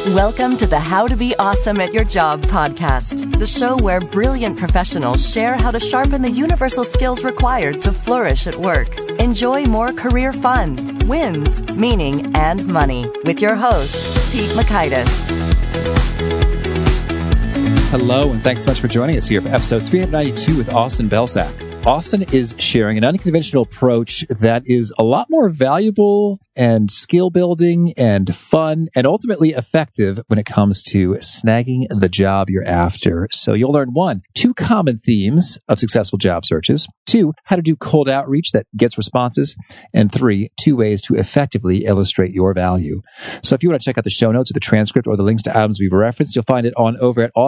Welcome to the How to Be Awesome at Your Job podcast, the show where brilliant professionals share how to sharpen the universal skills required to flourish at work. Enjoy more career fun, wins, meaning, and money with your host, Pete Mockaitis. Hello, and thanks so much for joining us here for episode 392 with Austin Belczak. Austin is sharing an unconventional approach that is a lot more valuable and skill building and fun and ultimately effective when it comes to snagging the job you're after. So you'll learn 1, 2 common themes of successful job searches, 2, how to do cold outreach that gets responses, and 3, 2 ways to effectively illustrate your value. So if you want to check out the show notes or the transcript or the links to items we've referenced, you'll find it on over at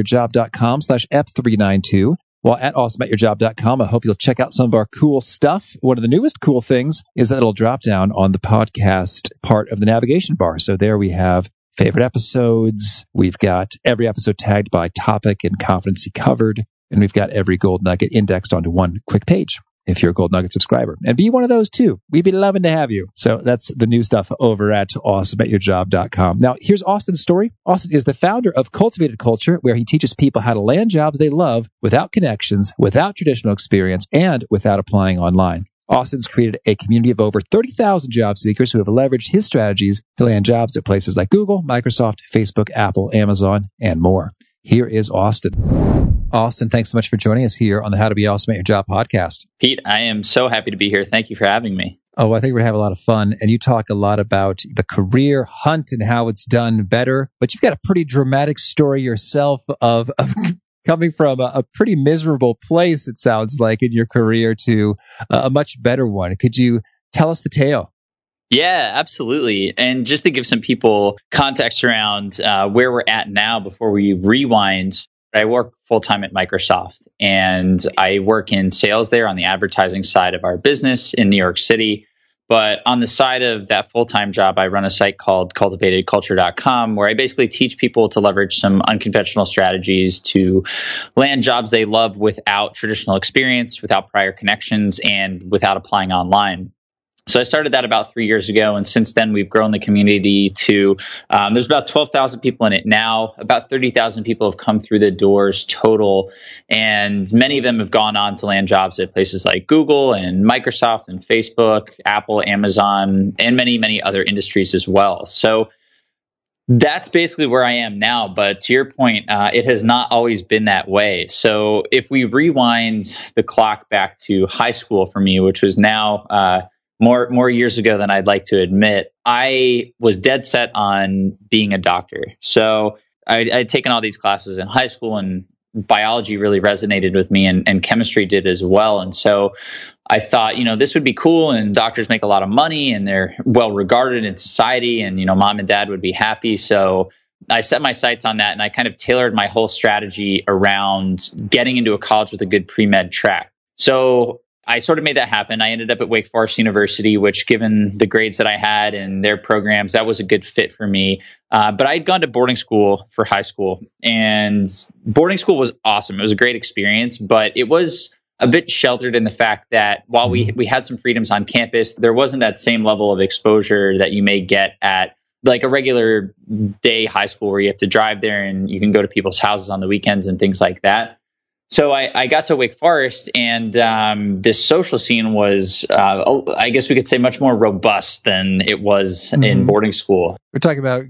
awesomeatyourjob.com/F392. While at awesomeatyourjob.com, I hope you'll check out some of our cool stuff. One of the newest cool things is that it'll drop down on the podcast part of the navigation bar. So there we have favorite episodes. We've got every episode tagged by topic and competency covered. And we've got every gold nugget indexed onto one quick page if you're a Gold Nugget subscriber. And be one of those too. We'd be loving to have you. So that's the new stuff over at awesomeatyourjob.com. Now, here's Austin's story. Austin is the founder of Cultivated Culture, where he teaches people how to land jobs they love without connections, without traditional experience, and without applying online. Austin's created a community of over 30,000 job seekers who have leveraged his strategies to land jobs at places like Google, Microsoft, Facebook, Apple, Amazon, and more. Here is Austin. Austin, thanks so much for joining us here on the How to Be Awesome at Your Job podcast. Pete, I am so happy to be here. Thank you for having me. Oh, I think we're going to have a lot of fun. And you talk a lot about the career hunt and how it's done better. But you've got a pretty dramatic story yourself of coming from a pretty miserable place, it sounds like, in your career to a much better one. Could you tell us the tale? Yeah, absolutely. And just to give some people context around where we're at now before we rewind, I work full-time at Microsoft, and I work in sales there on the advertising side of our business in New York City. But on the side of that full-time job, I run a site called cultivatedculture.com, where I basically teach people to leverage some unconventional strategies to land jobs they love without traditional experience, without prior connections, and without applying online. So I started that about 3 years ago, and since then we've grown the community to, there's about 12,000 people in it now. About 30,000 people have come through the doors total, and many of them have gone on to land jobs at places like Google and Microsoft and Facebook, Apple, Amazon, and many, many other industries as well. So that's basically where I am now. But to your point, it has not always been that way. So if we rewind the clock back to high school for me, which was now more years ago than I'd like to admit, I was dead set on being a doctor. So I'd taken all these classes in high school, and biology really resonated with me, and chemistry did as well. And so I thought, this would be cool, and doctors make a lot of money, and they're well regarded in society, and, mom and dad would be happy. So I set my sights on that, and I kind of tailored my whole strategy around getting into a college with a good pre-med track. So I sort of made that happen. I ended up at Wake Forest University, which, given the grades that I had and their programs, that was a good fit for me. But I'd gone to boarding school for high school, and boarding school was awesome. It was a great experience, but it was a bit sheltered in the fact that while we had some freedoms on campus, there wasn't that same level of exposure that you may get at like a regular day high school, where you have to drive there and you can go to people's houses on the weekends and things like that. So I got to Wake Forest, and this social scene was, I guess we could say, much more robust than it was in boarding school. We're talking about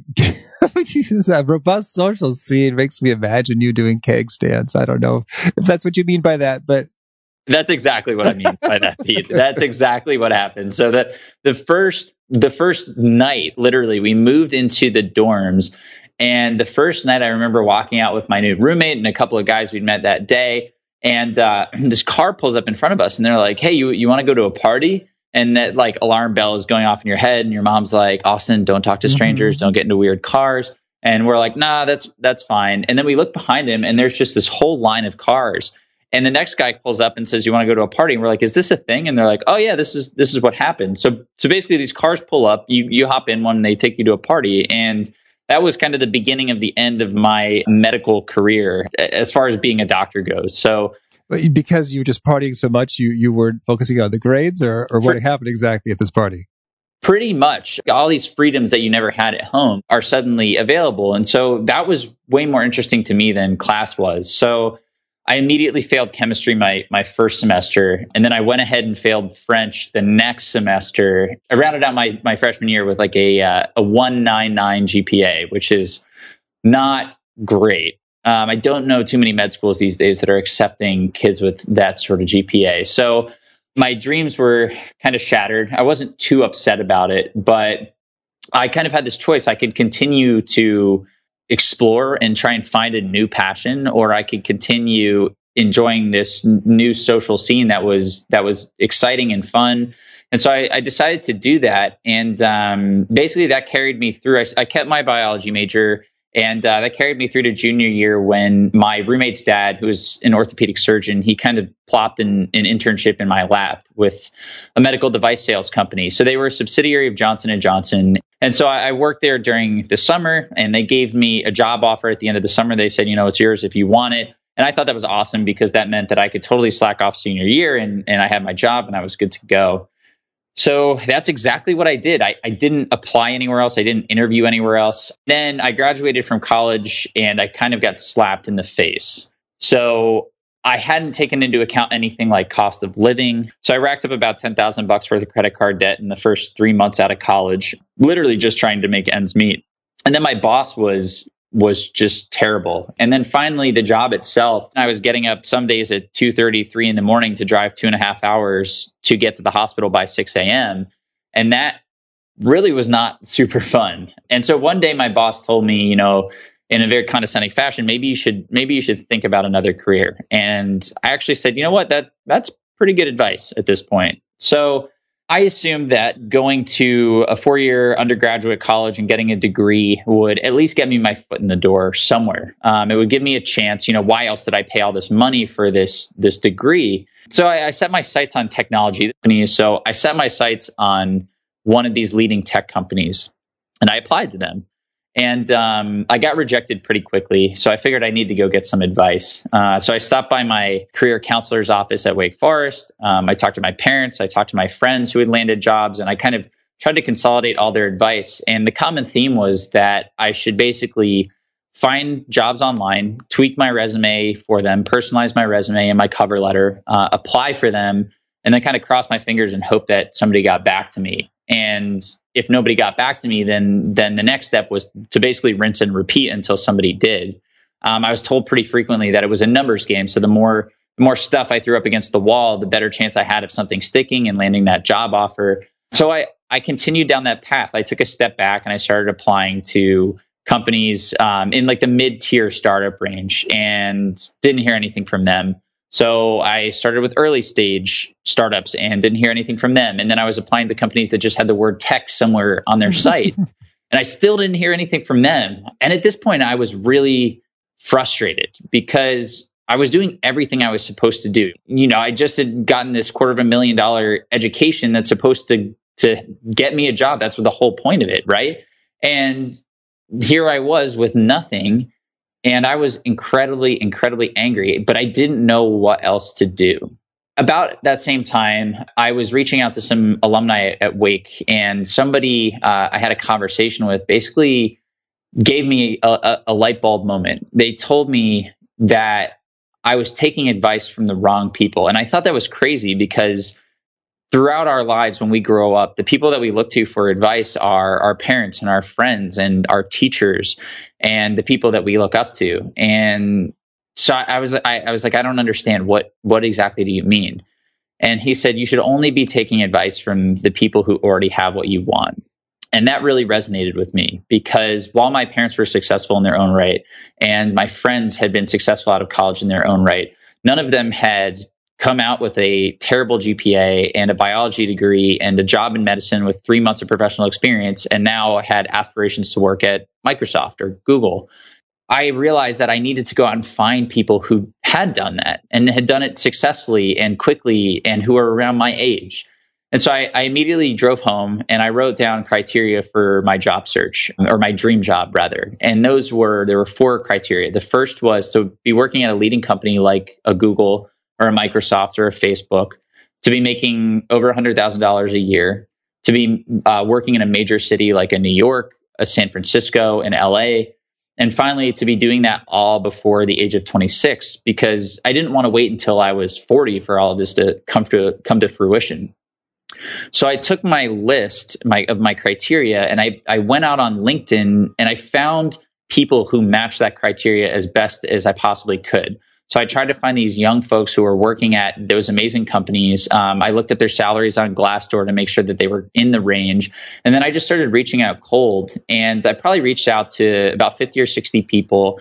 a robust social scene. Makes me imagine you doing keg stands. I don't know if that's what you mean by that, but that's exactly what I mean by that, Pete. That's exactly what happened. So the first night, literally, we moved into the dorms. And the first night, I remember walking out with my new roommate and a couple of guys we'd met that day. And this car pulls up in front of us, and they're like, "Hey, you want to go to a party?" And that like alarm bell is going off in your head, and your mom's like, "Austin, don't talk to strangers, don't get into weird cars." And we're like, "Nah, that's fine." And then we look behind him, and there's just this whole line of cars. And the next guy pulls up and says, "You want to go to a party?" And we're like, "Is this a thing?" And they're like, "Oh yeah, this is what happened." So basically, these cars pull up, you hop in one, and they take you to a party. And that was kind of the beginning of the end of my medical career as far as being a doctor goes. So because you were just partying so much, you weren't focusing on the grades, or what happened exactly at this party? pretty much all these freedoms that you never had at home are suddenly available. And so that was way more interesting to me than class was. So I immediately failed chemistry my first semester. And then I went ahead and failed French the next semester. I rounded out my freshman year with like a 199 GPA, which is not great. I don't know too many med schools these days that are accepting kids with that sort of GPA. So my dreams were kind of shattered. I wasn't too upset about it, but I kind of had this choice. I could continue to explore and try and find a new passion, or I could continue enjoying this new social scene that was exciting and fun. And so I decided to do that. And basically that carried me through. I kept my biology major. And that carried me through to junior year when my roommate's dad, who was an orthopedic surgeon, he kind of plopped an internship in my lap with a medical device sales company. So they were a subsidiary of Johnson & Johnson. And so I worked there during the summer, and they gave me a job offer at the end of the summer. They said, it's yours if you want it. And I thought that was awesome because that meant that I could totally slack off senior year and I had my job and I was good to go. So that's exactly what I did. I didn't apply anywhere else. I didn't interview anywhere else. Then I graduated from college and I kind of got slapped in the face. So I hadn't taken into account anything like cost of living. So I racked up about $10,000 worth of credit card debt in the first 3 months out of college, literally just trying to make ends meet. And then my boss was just terrible. And then finally the job itself, I was getting up some days at 2:30, 3 in the morning to drive 2.5 hours to get to the hospital by 6 a.m. And that really was not super fun. And so one day my boss told me, in a very condescending fashion, maybe you should think about another career. And I actually said, that's pretty good advice at this point. So I assumed that going to a 4-year undergraduate college and getting a degree would at least get me my foot in the door somewhere. It would give me a chance. Why else did I pay all this money for this degree? So I set my sights on technology companies. So I set my sights on one of these leading tech companies, and I applied to them. And I got rejected pretty quickly. So I figured I need to go get some advice. So I stopped by my career counselor's office at Wake Forest. I talked to my parents. I talked to my friends who had landed jobs. And I kind of tried to consolidate all their advice. And the common theme was that I should basically find jobs online, tweak my resume for them, personalize my resume and my cover letter, apply for them, and then kind of cross my fingers and hope that somebody got back to me. And if nobody got back to me, then the next step was to basically rinse and repeat until somebody did. I was told pretty frequently that it was a numbers game. So the more stuff I threw up against the wall, the better chance I had of something sticking and landing that job offer. So I continued down that path. I took a step back and I started applying to companies in like the mid-tier startup range and didn't hear anything from them. So I started with early stage startups and didn't hear anything from them. And then I was applying to companies that just had the word tech somewhere on their site. And I still didn't hear anything from them. And at this point, I was really frustrated because I was doing everything I was supposed to do. I just had gotten this $250,000 education that's supposed to get me a job. That's the whole point of it, right? And here I was with nothing. And I was incredibly, incredibly angry, but I didn't know what else to do. About that same time, I was reaching out to some alumni at Wake, and somebody I had a conversation with basically gave me a light bulb moment. They told me that I was taking advice from the wrong people. And I thought that was crazy because throughout our lives, when we grow up, the people that we look to for advice are our parents and our friends and our teachers and the people that we look up to. And so I was like, I don't understand what exactly do you mean? And he said, you should only be taking advice from the people who already have what you want. And that really resonated with me because while my parents were successful in their own right, and my friends had been successful out of college in their own right, none of them had come out with a terrible GPA and a biology degree and a job in medicine with 3 months of professional experience, and now had aspirations to work at Microsoft or Google. I realized that I needed to go out and find people who had done that and had done it successfully and quickly and who were around my age. And so I immediately drove home and I wrote down criteria for my job search, or my dream job rather. And there were 4 criteria. The first was to be working at a leading company like a Google or a Microsoft or a Facebook, to be making over $100,000 a year, to be working in a major city like a New York, a San Francisco, and LA. And finally, to be doing that all before the age of 26, because I didn't want to wait until I was 40 for all of this to come to fruition. So I took my list of my criteria, and I went out on LinkedIn, and I found people who matched that criteria as best as I possibly could. So I tried to find these young folks who were working at those amazing companies. I looked at their salaries on Glassdoor to make sure that they were in the range. And then I just started reaching out cold. And I probably reached out to about 50 or 60 people,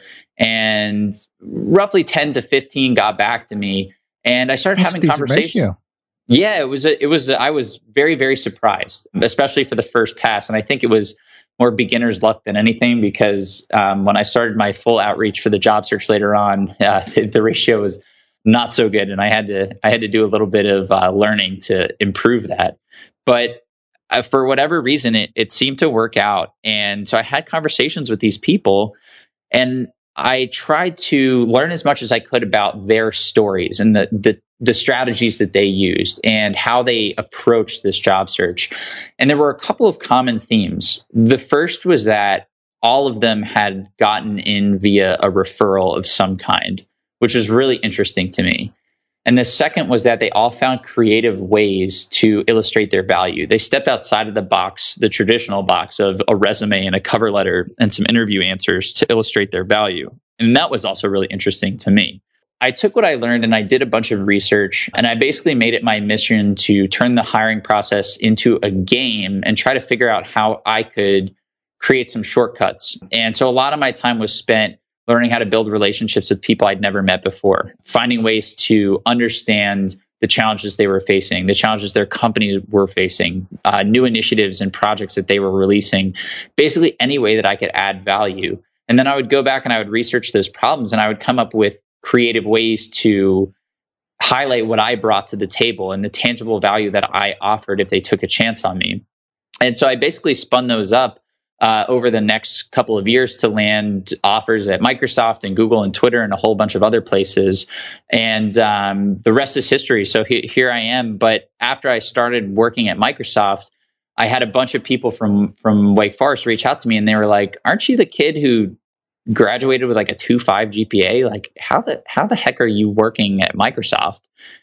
and roughly 10 to 15 got back to me. And I started having conversations. Yeah, it was. I was very, very surprised, especially for the first pass. And I think it was more beginner's luck than anything, because when I started my full outreach for the job search later on, the ratio was not so good, and I had to do a little bit of learning to improve that. But for whatever reason, it seemed to work out, and so I had conversations with these people, and I tried to learn as much as I could about their stories and the strategies that they used and how they approached this job search. And there were a couple of common themes. The first was that all of them had gotten in via a referral of some kind, which was really interesting to me. And the second was that they all found creative ways to illustrate their value. They stepped outside of the box, the traditional box of a resume and a cover letter and some interview answers to illustrate their value. And that was also really interesting to me. I took what I learned and I did a bunch of research, and I basically made it my mission to turn the hiring process into a game and try to figure out how I could create some shortcuts. And so a lot of my time was spent learning how to build relationships with people I'd never met before, finding ways to understand the challenges they were facing, the challenges their companies were facing, new initiatives and projects that they were releasing, basically any way that I could add value. And then I would go back and I would research those problems, and I would come up with creative ways to highlight what I brought to the table and the tangible value that I offered if they took a chance on me. And so I basically spun those up over the next couple of years to land offers at Microsoft and Google and Twitter and a whole bunch of other places. And the rest is history. So here I am. But after I started working at Microsoft, I had a bunch of people from Wake Forest reach out to me, and they were like, "Aren't you the kid who graduated with like a 2.5 GPA? Like, how the heck are you working at Microsoft?"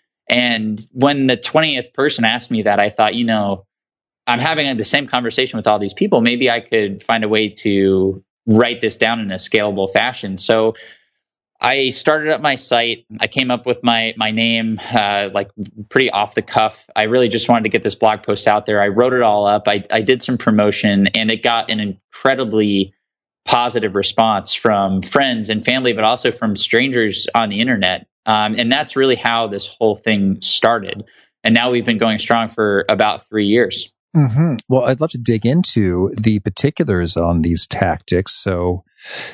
And when the 20th person asked me that, I thought, I'm having the same conversation with all these people. Maybe I could find a way to write this down in a scalable fashion. So I started up my site. I came up with my name, like pretty off the cuff. I really just wanted to get this blog post out there. I wrote it all up. I did some promotion, and it got an incredibly positive response from friends and family, but also from strangers on the internet. And that's really how this whole thing started. And now we've been going strong for about 3 years. Mm-hmm. Well, I'd love to dig into the particulars on these tactics. So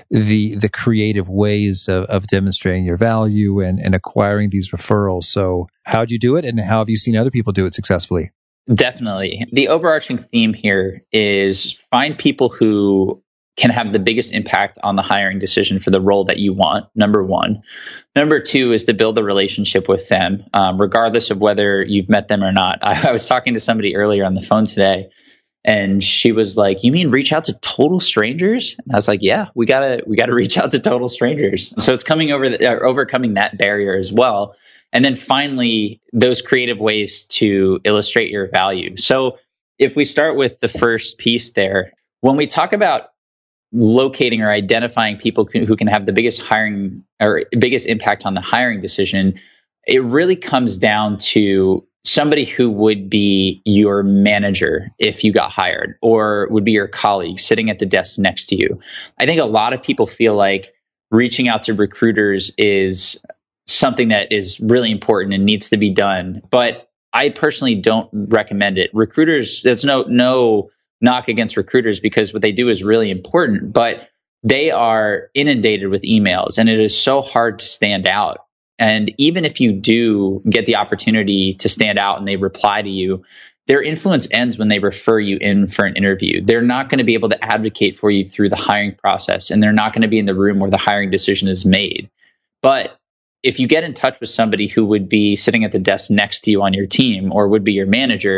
the creative ways of demonstrating your value and acquiring these referrals. So how'd you do it, and how have you seen other people do it successfully? Definitely. The overarching theme here is find people who can have the biggest impact on the hiring decision for the role that you want, number one. Number two is to build a relationship with them, regardless of whether you've met them or not. I was talking to somebody earlier on the phone today, and she was like, "You mean reach out to total strangers?" And I was like, "Yeah, we gotta reach out to total strangers." So it's overcoming that barrier as well. And then finally, those creative ways to illustrate your value. So if we start with the first piece there, when we talk about locating or identifying people who can have the biggest hiring or biggest impact on the hiring decision, it really comes down to somebody who would be your manager if you got hired, or would be your colleague sitting at the desk next to you. I think a lot of people feel like reaching out to recruiters is something that is really important and needs to be done, but I personally don't recommend it. Recruiters, there's no knock against recruiters, because what they do is really important, but they are inundated with emails, and it is so hard to stand out. And even if you do get the opportunity to stand out and they reply to you, their influence ends when they refer you in for an interview. They're not going to be able to advocate for you through the hiring process, and they're not going to be in the room where the hiring decision is made. But if you get in touch with somebody who would be sitting at the desk next to you on your team, or would be your manager,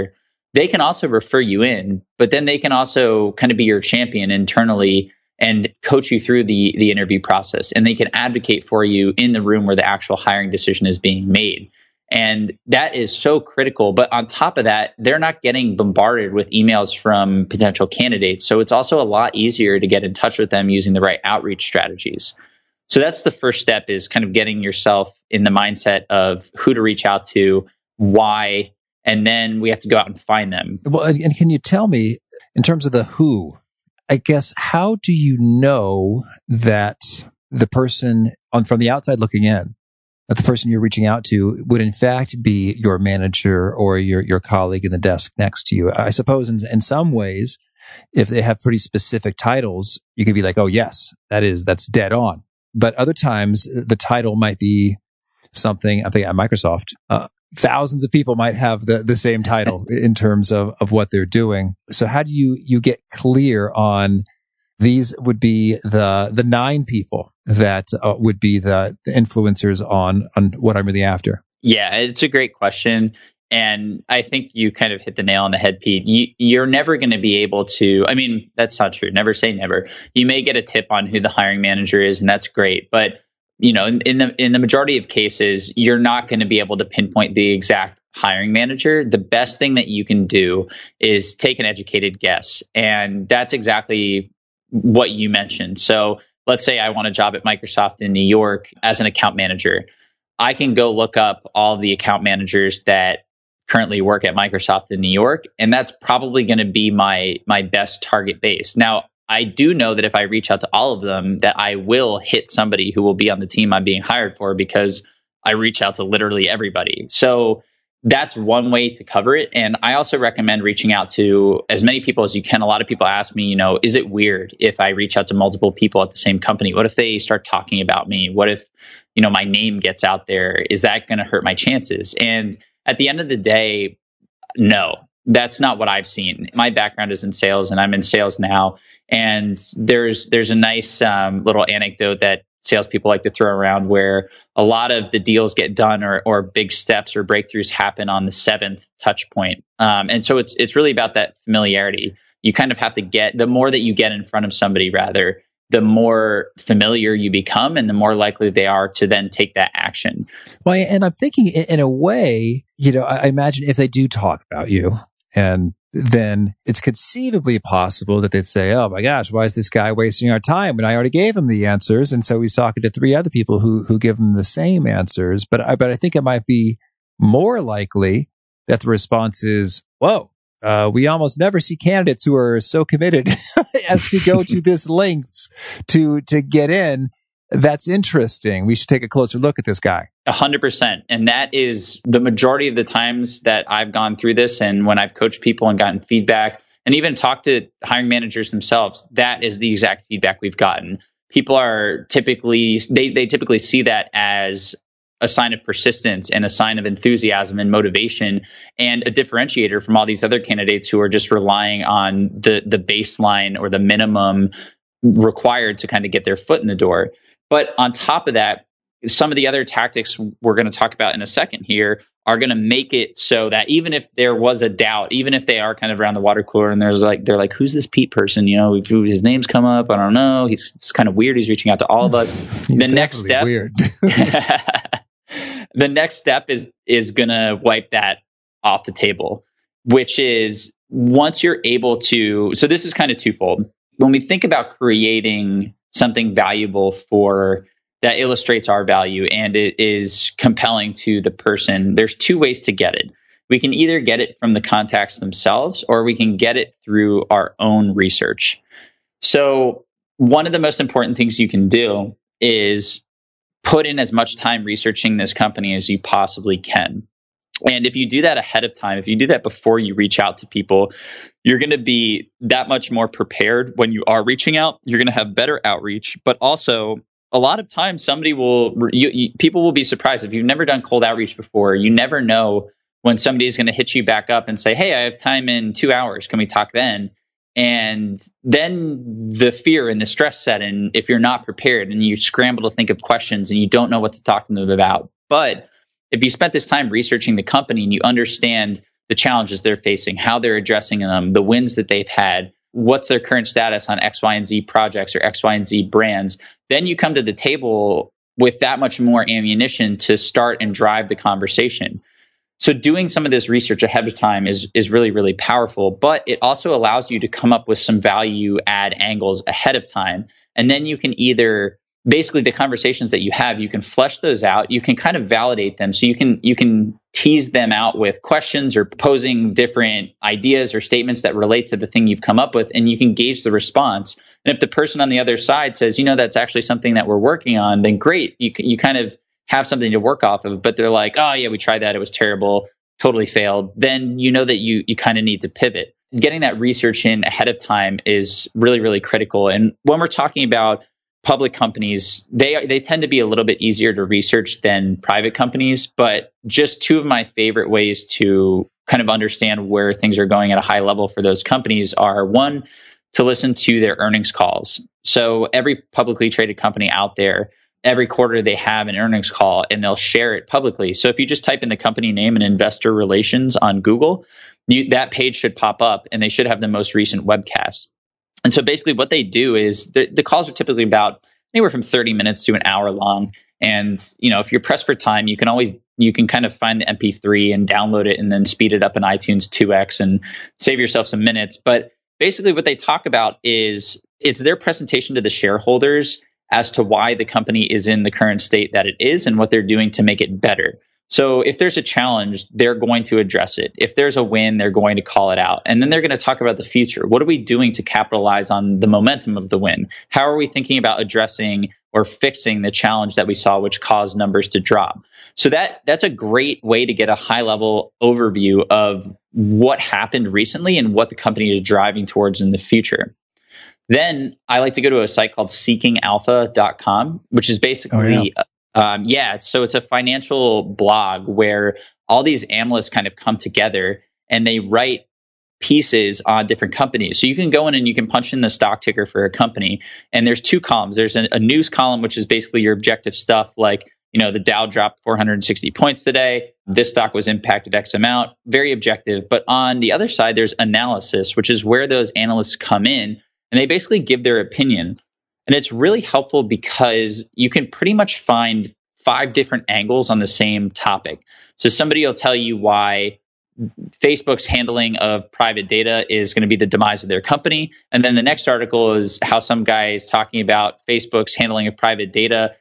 they can also refer you in, but then they can also kind of be your champion internally and coach you through the interview process. And they can advocate for you in the room where the actual hiring decision is being made. And that is so critical. But on top of that, they're not getting bombarded with emails from potential candidates. So it's also a lot easier to get in touch with them using the right outreach strategies. So that's the first step, is kind of getting yourself in the mindset of who to reach out to, why, and then we have to go out and find them. Well, and can you tell me, in terms of the who, I guess, how do you know that the person from the outside looking in, that the person you're reaching out to would in fact be your manager or your colleague in the desk next to you? I suppose in some ways, if they have pretty specific titles, you can be like, oh yes, that's dead on. But other times the title might be something, I think at Microsoft, thousands of people might have the same title in terms of what they're doing. So how do you get clear on these would be the 9 people that would be the influencers on what I'm really after? Yeah, it's a great question. And I think you kind of hit the nail on the head, Pete. You're never going to be able to, I mean, that's not true. Never say never. You may get a tip on who the hiring manager is, and that's great. But in the majority of cases, you're not going to be able to pinpoint the exact hiring manager. The best thing that you can do is take an educated guess. And that's exactly what you mentioned. So let's say I want a job at Microsoft in New York as an account manager. I can go look up all the account managers that currently work at Microsoft in New York, and that's probably going to be my best target base. Now, I do know that if I reach out to all of them, that I will hit somebody who will be on the team I'm being hired for, because I reach out to literally everybody. So that's one way to cover it. And I also recommend reaching out to as many people as you can. A lot of people ask me, is it weird if I reach out to multiple people at the same company? What if they start talking about me? What if, my name gets out there? Is that going to hurt my chances? And at the end of the day, no, that's not what I've seen. My background is in sales, and I'm in sales now. And there's a nice little anecdote that salespeople like to throw around, where a lot of the deals get done or big steps or breakthroughs happen on the 7th touch point. And so it's really about that familiarity. You kind of have to the more that you get in front of somebody, rather, the more familiar you become and the more likely they are to then take that action. Well, and I'm thinking in a way, I imagine if they do talk about you, and then it's conceivably possible that they'd say, oh my gosh, why is this guy wasting our time when I already gave him the answers? And so he's talking to 3 other people who give him the same answers. But I think it might be more likely that the response is, whoa, we almost never see candidates who are so committed as to go to this lengths to get in. That's interesting. We should take a closer look at this guy. 100%. And that is the majority of the times that I've gone through this. And when I've coached people and gotten feedback and even talked to hiring managers themselves, that is the exact feedback we've gotten. People are typically see that as a sign of persistence and a sign of enthusiasm and motivation, and a differentiator from all these other candidates who are just relying on the baseline or the minimum required to kind of get their foot in the door. But on top of that, some of the other tactics we're going to talk about in a second here are going to make it so that even if there was a doubt, even if they are kind of around the water cooler and they're like, who's this Pete person? His name's come up. I don't know. It's kind of weird. He's reaching out to all of us. The next step, weird. The next step is going to wipe that off the table, which is once you're able to. So this is kind of twofold. When we think about creating something valuable that illustrates our value and it is compelling to the person, there's 2 ways to get it. We can either get it from the contacts themselves, or we can get it through our own research. So one of the most important things you can do is put in as much time researching this company as you possibly can. And if you do that ahead of time, if you do that before you reach out to people, you're going to be that much more prepared when you are reaching out. You're going to have better outreach, but also a lot of times people will be surprised. If you've never done cold outreach before, you never know when somebody is going to hit you back up and say, hey, I have time in 2 hours. Can we talk then? And then the fear and the stress set in if you're not prepared and you scramble to think of questions and you don't know what to talk to them about. But if you spent this time researching the company and you understand the challenges they're facing, how they're addressing them, the wins that they've had, what's their current status on X, Y, and Z projects or X, Y, and Z brands, then you come to the table with that much more ammunition to start and drive the conversation. So doing some of this research ahead of time is really, really powerful, but it also allows you to come up with some value add angles ahead of time. And then you can either, basically the conversations that you have, you can flesh those out, you can kind of validate them. So you can tease them out with questions or posing different ideas or statements that relate to the thing you've come up with, and you can gauge the response. And if the person on the other side says, that's actually something that we're working on, then great. You kind of have something to work off of, but they're like, oh yeah, we tried that. It was terrible, totally failed. Then you know that you kind of need to pivot. Getting that research in ahead of time is really, really critical. And when we're talking about public companies, they tend to be a little bit easier to research than private companies. But just two of my favorite ways to kind of understand where things are going at a high level for those companies are, one, to listen to their earnings calls. So every publicly traded company out there, every quarter they have an earnings call and they'll share it publicly. So if you just type in the company name and investor relations on Google, that page should pop up and they should have the most recent webcast. And so basically what they do is the calls are typically about anywhere from 30 minutes to an hour long. And, if you're pressed for time, you can kind of find the MP3 and download it and then speed it up in iTunes 2x and save yourself some minutes. But basically what they talk about is it's their presentation to the shareholders as to why the company is in the current state that it is and what they're doing to make it better. So if there's a challenge, they're going to address it. If there's a win, they're going to call it out. And then they're going to talk about the future. What are we doing to capitalize on the momentum of the win? How are we thinking about addressing or fixing the challenge that we saw, which caused numbers to drop? So that's a great way to get a high level overview of what happened recently and what the company is driving towards in the future. Then I like to go to a site called seekingalpha.com, which is basically, so it's a financial blog where all these analysts kind of come together and they write pieces on different companies. So you can go in and you can punch in the stock ticker for a company. And there's two columns. There's a news column, which is basically your objective stuff like, the Dow dropped 460 points today. This stock was impacted X amount, very objective. But on the other side, there's analysis, which is where those analysts come in and they basically give their opinion. And it's really helpful because you can pretty much find 5 different angles on the same topic. So somebody will tell you why Facebook's handling of private data is going to be the demise of their company. And then the next article is how some guy is talking about Facebook's handling of private data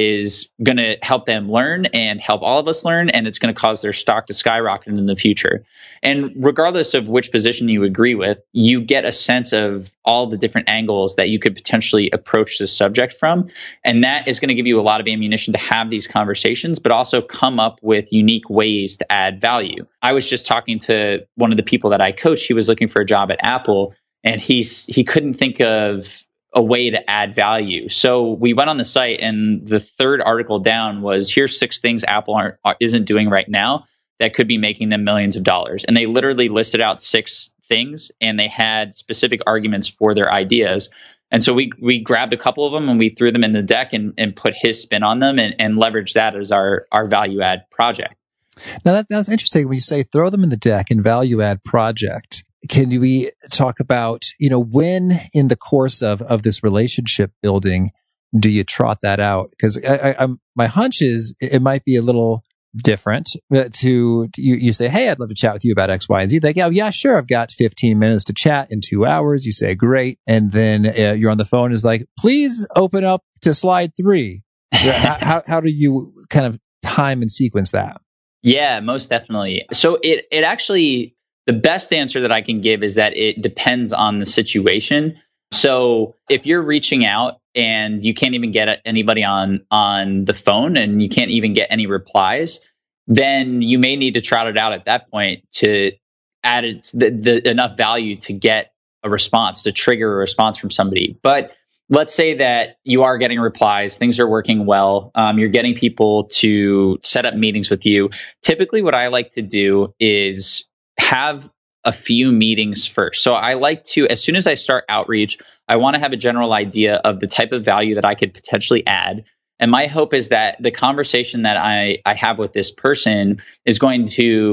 is going to help them learn and help all of us learn, and it's going to cause their stock to skyrocket in the future. And regardless of which position you agree with, you get a sense of all the different angles that you could potentially approach this subject from. And that is going to give you a lot of ammunition to have these conversations, but also come up with unique ways to add value. I was just talking to one of the people that I coach. He was looking for a job at Apple, and he couldn't think of a way to add value. So we went on the site, and the third article down was, here's 6 things Apple isn't doing right now that could be making them millions of dollars. And they literally listed out 6 things, and they had specific arguments for their ideas. And so we grabbed a couple of them and we threw them in the deck and put his spin on them and leveraged that as our value add project. Now that's interesting when you say throw them in the deck and value add project. Can we talk about, when in the course of this relationship building do you trot that out? Because my hunch is it might be a little different to you say, hey, I'd love to chat with you about X, Y, and Z. They go, yeah, sure. I've got 15 minutes to chat in 2 hours. You say, great. And then you're on the phone is like, please open up to slide 3. How do you kind of time and sequence that? Yeah, most definitely. So it actually, the best answer that I can give is that it depends on the situation. So if you're reaching out and you can't even get anybody on the phone and you can't even get any replies, then you may need to trot it out at that point to add enough value to get a response, to trigger a response from somebody. But let's say that you are getting replies, things are working well, you're getting people to set up meetings with you. Typically what I like to do is have a few meetings first. So I like to, as soon as I start outreach, I want to have a general idea of the type of value that I could potentially add. And my hope is that the conversation that I have with this person is going to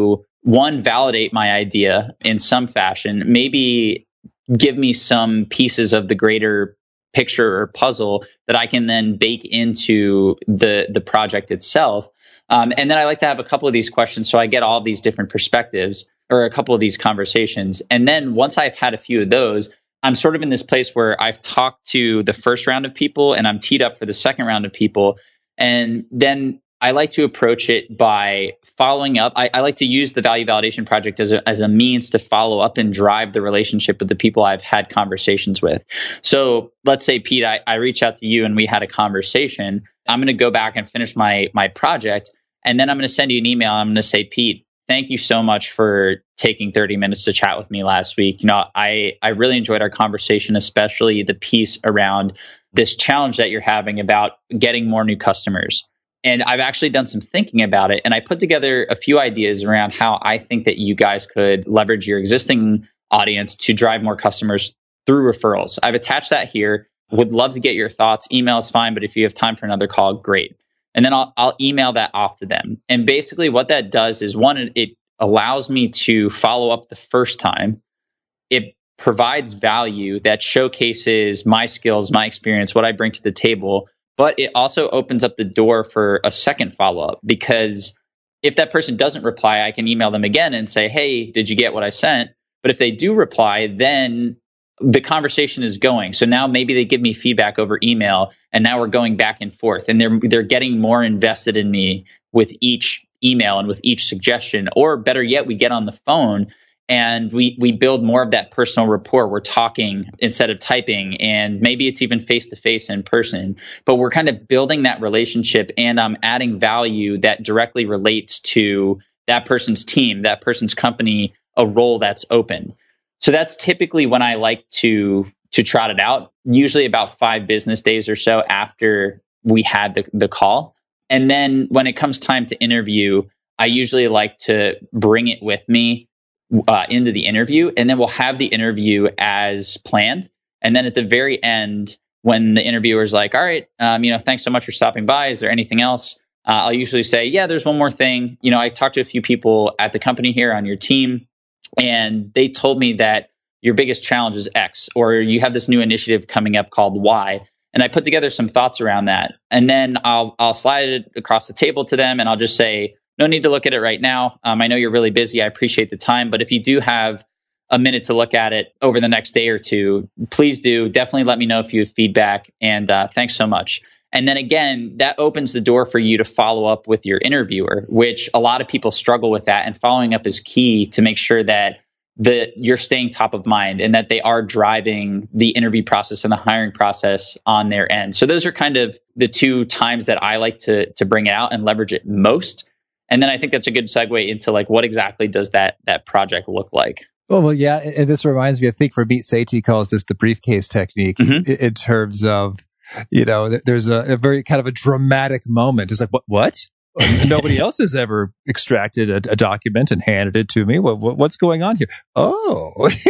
one, validate my idea in some fashion, maybe give me some pieces of the greater picture or puzzle that I can then bake into the project itself. And then I like to have a couple of these questions so I get all these different perspectives or a couple of these conversations. And then once I've had a few of those, I'm sort of in this place where I've talked to the first round of people and I'm teed up for the second round of people. And then I like to approach it by following up. I like to use the Value Validation Project as a means to follow up and drive the relationship with the people I've had conversations with. So let's say, Pete, I reach out to you and we had a conversation. I'm going to go back and finish my project. And then I'm going to send you an email. I'm going to say, Pete, thank you so much for taking 30 minutes to chat with me last week. I really enjoyed our conversation, especially the piece around this challenge that you're having about getting more new customers. And I've actually done some thinking about it. And I put together a few ideas around how I think that you guys could leverage your existing audience to drive more customers through referrals. I've attached that here. Would love to get your thoughts. Email is fine, but if you have time for another call, great. And then I'll email that off to them. And basically what that does is, one, it allows me to follow up the first time. It provides value that showcases my skills, my experience, what I bring to the table. But it also opens up the door for a second follow-up, because if that person doesn't reply, I can email them again and say, hey, did you get what I sent? But if they do reply, then the conversation is going. So now maybe they give me feedback over email, and now we're going back and forth, and they're getting more invested in me with each email and with each suggestion. Or better yet, we get on the phone and we build more of that personal rapport. We're talking instead of typing, and maybe it's even face-to-face in person, but we're kind of building that relationship, and I'm adding value that directly relates to that person's team, that person's company, a role that's open. So that's typically when I like to trot it out, usually about 5 business days or so after we had the call. And then when it comes time to interview, I usually like to bring it with me into the interview, and then we'll have the interview as planned. And then at the very end, when the interviewer's like, all right, thanks so much for stopping by. Is there anything else? I'll usually say, yeah, there's one more thing. I talked to a few people at the company here on your team, and they told me that your biggest challenge is X, or you have this new initiative coming up called Y. And I put together some thoughts around that. And then I'll slide it across the table to them, and I'll just say, no need to look at it right now. I know you're really busy. I appreciate the time. But if you do have a minute to look at it over the next day or two, please do. Definitely let me know if you have feedback. And thanks so much. And then again, that opens the door for you to follow up with your interviewer, which a lot of people struggle with that. And following up is key to make sure that you're staying top of mind and that they are driving the interview process and the hiring process on their end. So those are kind of the 2 times that I like to bring it out and leverage it most. And then I think that's a good segue into like, what exactly does that project look like? Well, yeah. And this reminds me, I think Ramit Sethi calls this the briefcase technique, in terms of, there's a very kind of a dramatic moment. It's like, what? Nobody else has ever extracted a document and handed it to me. What's going on here? Oh,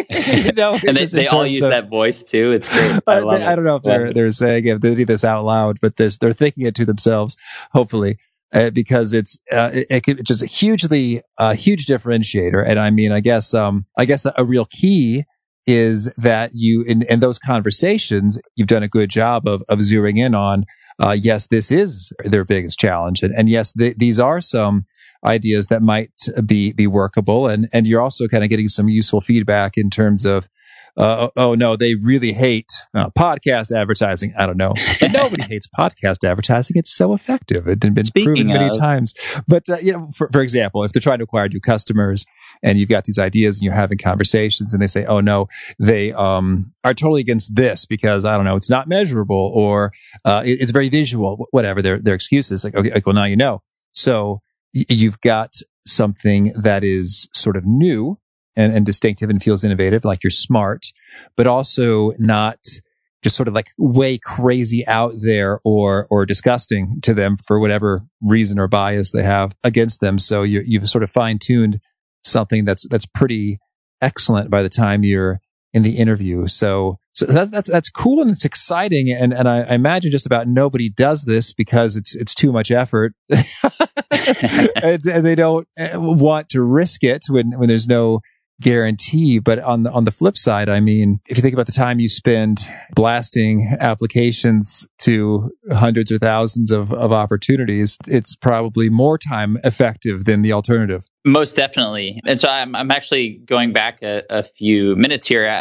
and they all use that voice too. It's great. I don't know if they're saying if they do this out loud, but they're thinking it to themselves, hopefully. Because it's just a huge differentiator. And I mean, I guess a real key is that you, in those conversations, you've done a good job of zeroing in on, yes, this is their biggest challenge. And yes, these are some ideas that might be workable. And you're also kind of getting some useful feedback in terms of, oh no, they really hate podcast advertising. I don't know, but nobody hates podcast advertising. It's so effective. It's been proven many times. But for example, if they're trying to acquire new customers and you've got these ideas and you're having conversations, and they say, "Oh no, they are totally against this because I don't know, it's not measurable or it's very visual." Whatever their excuses, like, okay, well now you know. So you've got something that is sort of new and distinctive and feels innovative, like you're smart, but also not just sort of like way crazy out there or disgusting to them for whatever reason or bias they have against them. So you've sort of fine-tuned something that's pretty excellent by the time you're in the interview. So that's cool and it's exciting. And I imagine just about nobody does this because it's too much effort. and they don't want to risk it when there's no guarantee. But on the flip side, I mean, if you think about the time you spend blasting applications to hundreds or thousands of opportunities, it's probably more time effective than the alternative. Most definitely. And so I'm actually going back a few minutes here.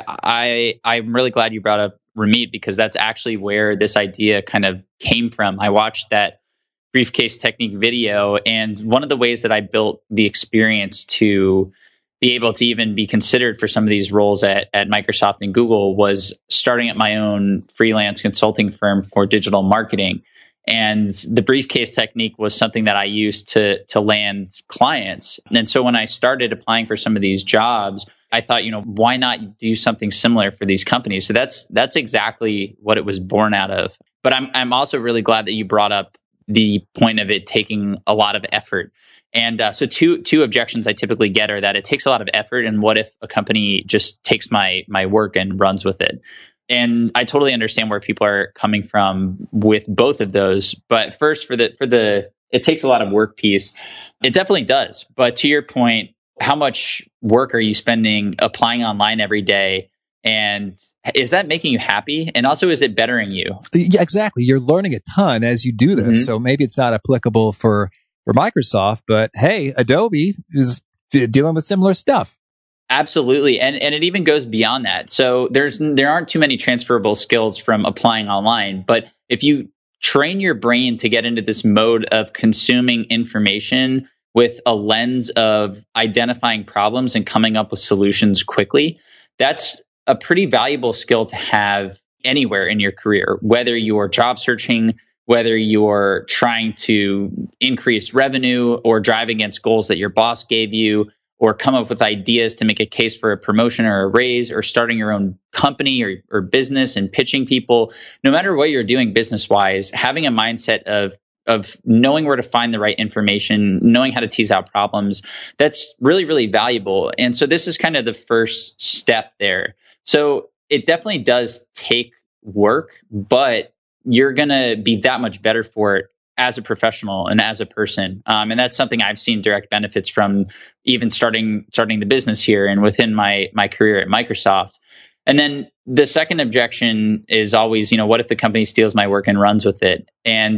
I'm really glad you brought up Ramit, because that's actually where this idea kind of came from. I watched that briefcase technique video, and one of the ways that I built the experience to be able to even be considered for some of these roles at Microsoft and Google was starting at my own freelance consulting firm for digital marketing. And the briefcase technique was something that I used to land clients. And so when I started applying for some of these jobs, I thought, why not do something similar for these companies? So that's exactly what it was born out of. But I'm also really glad that you brought up the point of it taking a lot of effort. And so two objections I typically get are that it takes a lot of effort, and what if a company just takes my work and runs with it? And I totally understand where people are coming from with both of those. But first, for the it takes a lot of work piece, it definitely does. But to your point, how much work are you spending applying online every day? And is that making you happy? And also, is it bettering you? Yeah, exactly. You're learning a ton as you do this. Mm-hmm. So maybe it's not applicable for Microsoft, but hey, Adobe is dealing with similar stuff. Absolutely. And it even goes beyond that. So there aren't too many transferable skills from applying online. But if you train your brain to get into this mode of consuming information with a lens of identifying problems and coming up with solutions quickly, that's a pretty valuable skill to have anywhere in your career, whether you're job searching, whether you're trying to increase revenue or drive against goals that your boss gave you, or come up with ideas to make a case for a promotion or a raise, or starting your own company or business and pitching people. No matter what you're doing business-wise, having a mindset of knowing where to find the right information, knowing how to tease out problems, that's really, really valuable. And so this is kind of the first step there. So it definitely does take work, but you're going to be that much better for it as a professional and as a person. And that's something I've seen direct benefits from, even starting the business here and within my career at Microsoft. And then the second objection is always, what if the company steals my work and runs with it? And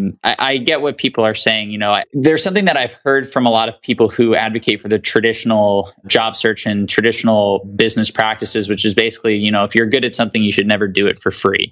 I get what people are saying. There's something that I've heard from a lot of people who advocate for the traditional job search and traditional business practices, which is basically, if you're good at something, you should never do it for free.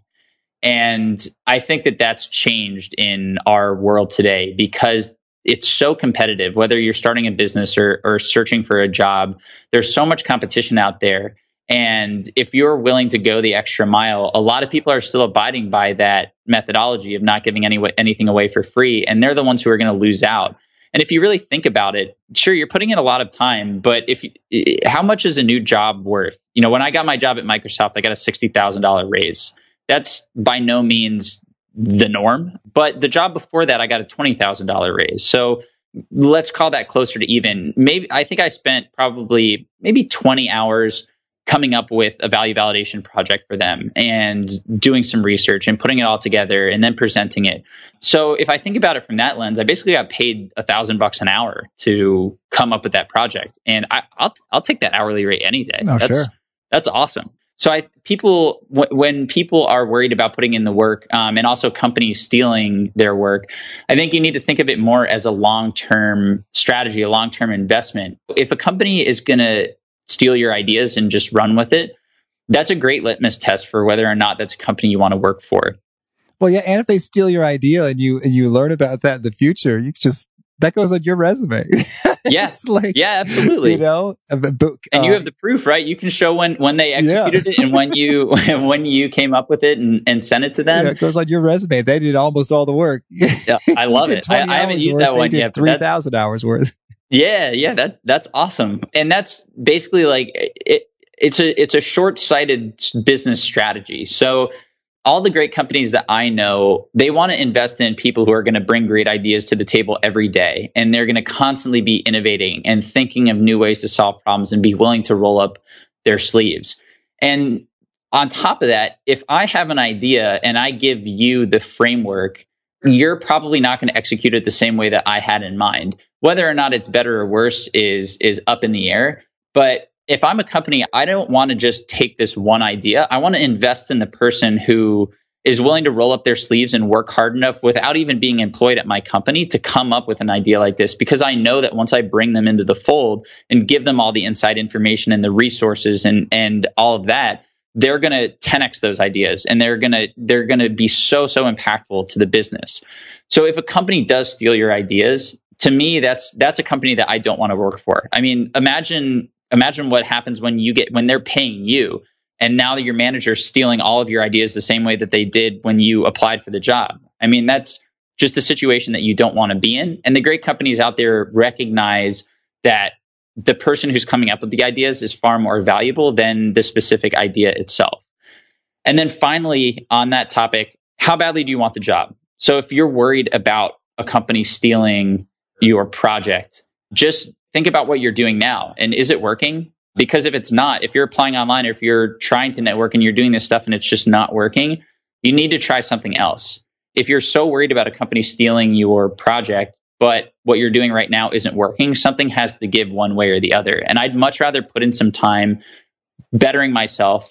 And I think that that's changed in our world today because it's so competitive. Whether you're starting a business or searching for a job, there's so much competition out there. And if you're willing to go the extra mile, a lot of people are still abiding by that methodology of not giving anything away for free. And they're the ones who are going to lose out. And if you really think about it, sure, you're putting in a lot of time, but how much is a new job worth? When I got my job at Microsoft, I got a $60,000 raise. That's by no means the norm. But the job before that, I got a $20,000 raise. So let's call that closer to even. I think I spent probably maybe 20 hours coming up with a value validation project for them and doing some research and putting it all together and then presenting it. So if I think about it from that lens, I basically got paid $1,000 an hour to come up with that project. And I'll take that hourly rate any day. Oh, sure. That's awesome. So when people are worried about putting in the work and also companies stealing their work, I think you need to think of it more as a long-term strategy, a long-term investment. If a company is going to steal your ideas and just run with it, that's a great litmus test for whether or not that's a company you want to work for. Well, yeah, and if they steal your idea and you learn about that in the future, that goes on your resume. Yeah, yeah, absolutely. And you have the proof, right? You can show when they executed it and when you came up with it and sent it to them. Yeah, it goes on your resume. They did almost all the work. Yeah, I love it. I haven't used that one yet. 3,000 hours worth. Yeah, that's awesome. And that's basically like it's a short-sighted business strategy. So all the great companies that I know, they want to invest in people who are going to bring great ideas to the table every day. And they're going to constantly be innovating and thinking of new ways to solve problems and be willing to roll up their sleeves. And on top of that, if I have an idea and I give you the framework, you're probably not going to execute it the same way that I had in mind. Whether or not it's better or worse is up in the air. But if I'm a company, I don't want to just take this one idea. I want to invest in the person who is willing to roll up their sleeves and work hard enough without even being employed at my company to come up with an idea like this, because I know that once I bring them into the fold and give them all the inside information and the resources and all of that, they're going to 10x those ideas, and they're going to be so impactful to the business. So if a company does steal your ideas, to me, that's a company that I don't want to work for. I mean, imagine what happens when they're paying you, and now that your manager's stealing all of your ideas the same way that they did when you applied for the job. I mean, that's just a situation that you don't want to be in. And the great companies out there recognize that the person who's coming up with the ideas is far more valuable than the specific idea itself. And then finally, on that topic, how badly do you want the job? So if you're worried about a company stealing your project, just think about what you're doing now. And is it working? Because if it's not, if you're applying online, or if you're trying to network and you're doing this stuff and it's just not working, you need to try something else. If you're so worried about a company stealing your project, but what you're doing right now isn't working, something has to give one way or the other. And I'd much rather put in some time bettering myself,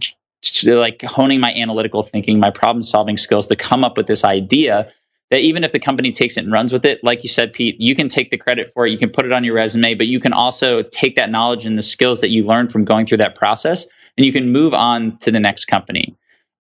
like honing my analytical thinking, my problem solving skills to come up with this idea that even if the company takes it and runs with it, like you said, Pete, you can take the credit for it. You can put it on your resume, but you can also take that knowledge and the skills that you learned from going through that process, and you can move on to the next company.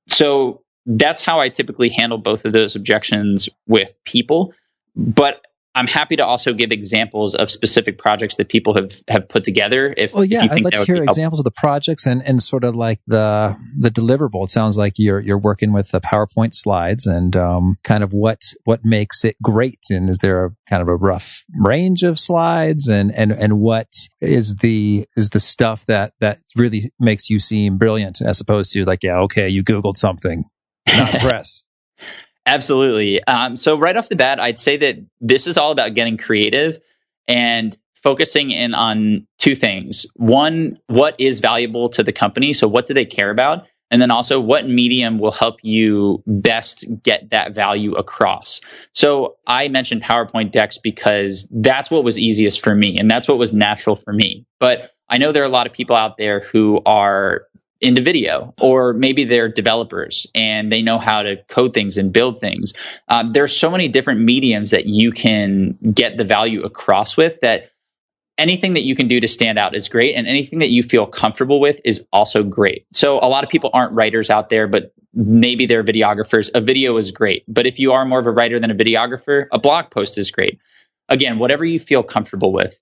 So that's how I typically handle both of those objections with people. But I'm happy to also give examples of specific projects that people have put together. If you think I'd like to hear examples of the projects and sort of like the deliverable. It sounds like you're working with the PowerPoint slides, and kind of what makes it great. And is there a kind of a rough range of slides, and what is the stuff that really makes you seem brilliant, as opposed to like, yeah, okay, you Googled something, not impressed. Absolutely. So right off the bat, I'd say that this is all about getting creative and focusing in on two things. One, what is valuable to the company? So what do they care about? And then also, what medium will help you best get that value across? So I mentioned PowerPoint decks because that's what was easiest for me, and that's what was natural for me. But I know there are a lot of people out there who are into video, or maybe they're developers and they know how to code things and build things. There's so many different mediums that you can get the value across with, that anything that you can do to stand out is great, and anything that you feel comfortable with is also great. So a lot of people aren't writers out there, but maybe they're videographers. A video is great. But if you are more of a writer than a videographer, a blog post is great. Again, whatever you feel comfortable with.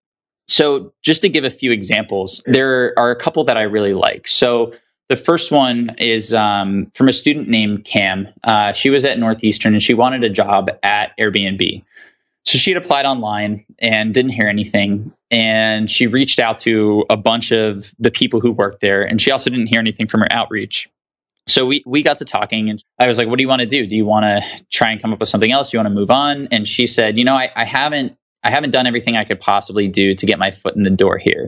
So just to give a few examples, there are a couple that I really like. So the first one is from a student named Cam. She was at Northeastern and she wanted a job at Airbnb. So she had applied online and didn't hear anything. And she reached out to a bunch of the people who worked there. And she also didn't hear anything from her outreach. So we got to talking, and I was like, what do you want to do? Do you want to try and come up with something else? Do you want to move on? And she said, I haven't done everything I could possibly do to get my foot in the door here.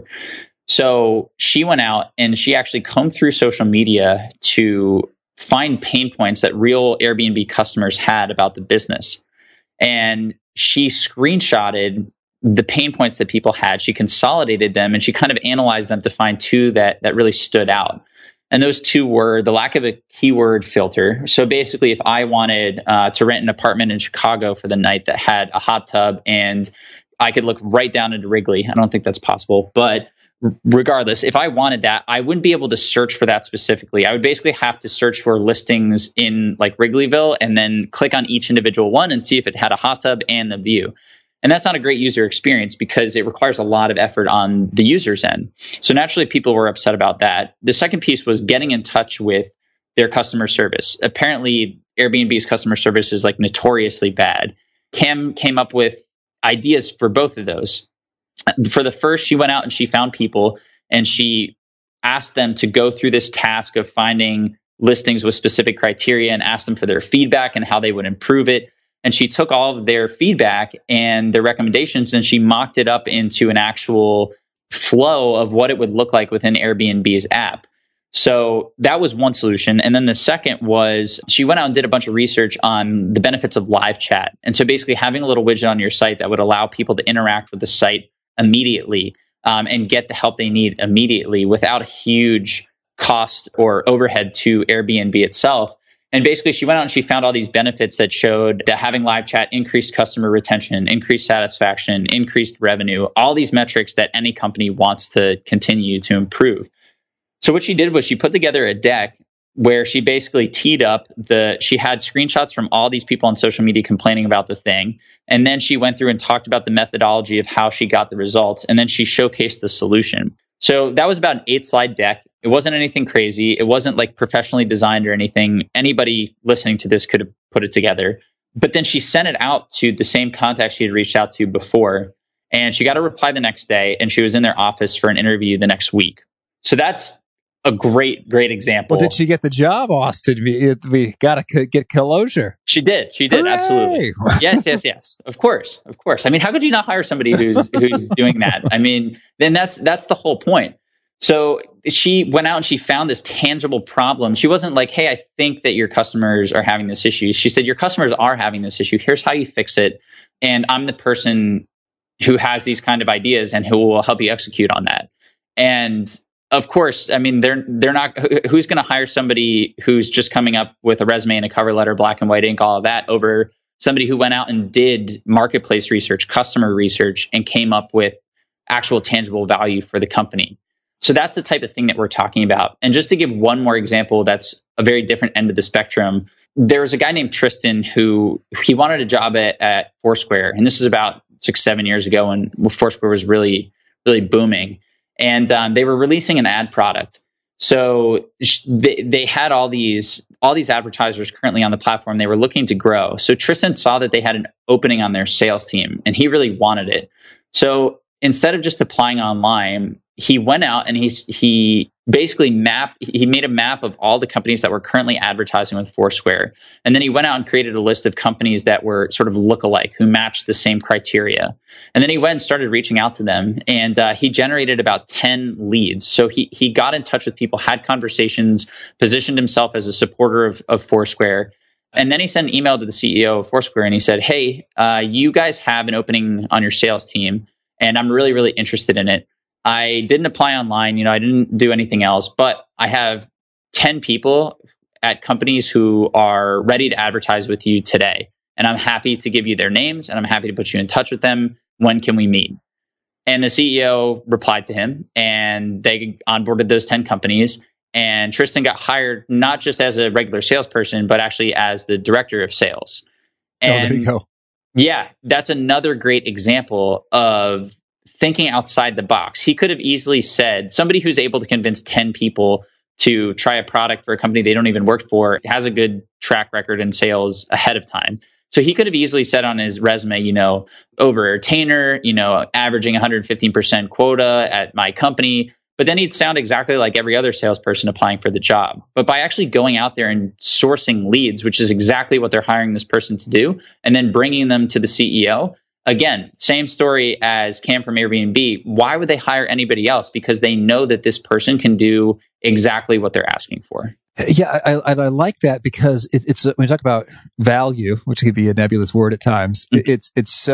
So she went out and she actually combed through social media to find pain points that real Airbnb customers had about the business. And she screenshotted the pain points that people had. She consolidated them and she kind of analyzed them to find two that really stood out. And those two were the lack of a keyword filter. So basically, if I wanted to rent an apartment in Chicago for the night that had a hot tub and I could look right down into Wrigley, I don't think that's possible, but regardless, if I wanted that, I wouldn't be able to search for that specifically. I would basically have to search for listings in like Wrigleyville and then click on each individual one and see if it had a hot tub and the view. And that's not a great user experience because it requires a lot of effort on the user's end. So naturally, people were upset about that. The second piece was getting in touch with their customer service. Apparently, Airbnb's customer service is like notoriously bad. Cam came up with ideas for both of those. For the first, she went out and she found people and she asked them to go through this task of finding listings with specific criteria and asked them for their feedback and how they would improve it. And she took all of their feedback and their recommendations and she mocked it up into an actual flow of what it would look like within Airbnb's app. So that was one solution. And then the second was she went out and did a bunch of research on the benefits of live chat. And so basically having a little widget on your site that would allow people to interact with the site immediately and get the help they need immediately without a huge cost or overhead to Airbnb itself. And basically she went out and she found all these benefits that showed that having live chat increased customer retention, increased satisfaction, increased revenue, all these metrics that any company wants to continue to improve. So what she did was she put together a deck where she basically teed up she had screenshots from all these people on social media complaining about the thing. And then she went through and talked about the methodology of how she got the results. And then she showcased the solution. So that was about an 8-slide deck. It wasn't anything crazy. It wasn't like professionally designed or anything. Anybody listening to this could have put it together. But then she sent it out to the same contacts she had reached out to before. And she got a reply the next day. And she was in their office for an interview the next week. So that's a great example. Well, did she get the job, Austin? We got to get closure. She did. Hooray! Absolutely. Yes. Of course. I mean, how could you not hire somebody who's doing that? I mean, then that's the whole point. So she went out and she found this tangible problem. She wasn't like, hey, I think that your customers are having this issue. She said, your customers are having this issue. Here's how you fix it. And I'm the person who has these kind of ideas and who will help you execute on that. And of course, I mean, they're not, who's going to hire somebody who's just coming up with a resume and a cover letter, black and white ink, all of that, over somebody who went out and did marketplace research, customer research, and came up with actual tangible value for the company. So that's the type of thing that we're talking about. And just to give one more example, that's a very different end of the spectrum. There was a guy named Tristan who he wanted a job at Foursquare. And this is about 6-7 years ago when Foursquare was really, really booming. And they were releasing an ad product. So they had all these advertisers currently on the platform. They were looking to grow. So Tristan saw that they had an opening on their sales team, and he really wanted it. So instead of just applying online, he went out and he basically made a map of all the companies that were currently advertising with Foursquare. And then he went out and created a list of companies that were sort of lookalike, who matched the same criteria. And then he went and started reaching out to them, and he generated about 10 leads. So he got in touch with people, had conversations, positioned himself as a supporter of Foursquare. And then he sent an email to the CEO of Foursquare and he said, hey, you guys have an opening on your sales team, and I'm really, really interested in it. I didn't apply online, I didn't do anything else, but I have 10 people at companies who are ready to advertise with you today. And I'm happy to give you their names, and I'm happy to put you in touch with them. When can we meet? And the CEO replied to him, and they onboarded those 10 companies. And Tristan got hired not just as a regular salesperson, but actually as the director of sales. And there you go. Yeah, that's another great example of thinking outside the box. He could have easily said, somebody who's able to convince 10 people to try a product for a company they don't even work for has a good track record in sales ahead of time. So he could have easily said on his resume, over retainer, averaging 115% quota at my company. But then he'd sound exactly like every other salesperson applying for the job. But by actually going out there and sourcing leads, which is exactly what they're hiring this person to do, and then bringing them to the CEO, again, same story as Cam from Airbnb. Why would they hire anybody else? Because they know that this person can do exactly what they're asking for. Yeah, I like that because it's when we talk about value, which could be a nebulous word at times, it's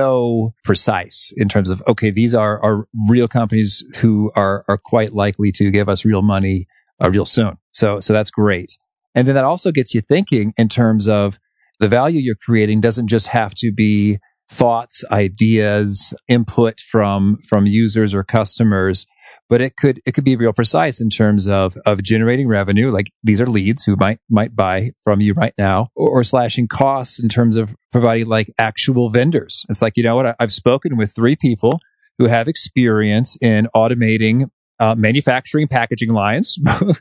so precise in terms of, okay, these are real companies who are quite likely to give us real money real soon. So that's great. And then that also gets you thinking in terms of the value you're creating doesn't just have to be thoughts, ideas, input from users or customers, but it could be real precise in terms of generating revenue. Like these are leads who might buy from you right now, or slashing costs in terms of providing like actual vendors. It's like, I've spoken with 3 people who have experience in automating manufacturing packaging lines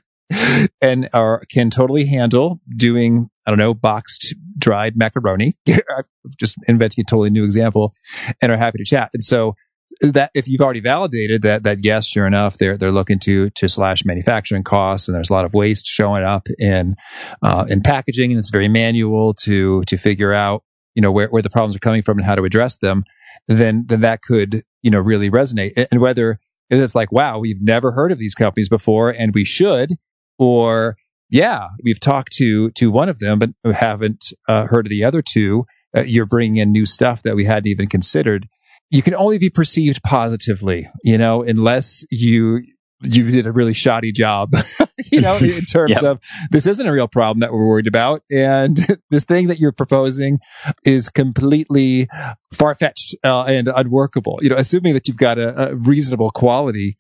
and can totally handle doing, boxed dried macaroni. Just inventing a totally new example, and are happy to chat. And so that if you've already validated that yes, sure enough, they're looking to slash manufacturing costs, and there's a lot of waste showing up in packaging, and it's very manual to figure out where the problems are coming from and how to address them, then that could really resonate. And whether it's like, wow, we've never heard of these companies before, and we should, Or, yeah, we've talked to one of them, but haven't heard of the other two. You're bringing in new stuff that we hadn't even considered. You can only be perceived positively, unless you did a really shoddy job, in terms of this isn't a real problem that we're worried about. And this thing that you're proposing is completely far-fetched and unworkable. Assuming that you've got a reasonable quality,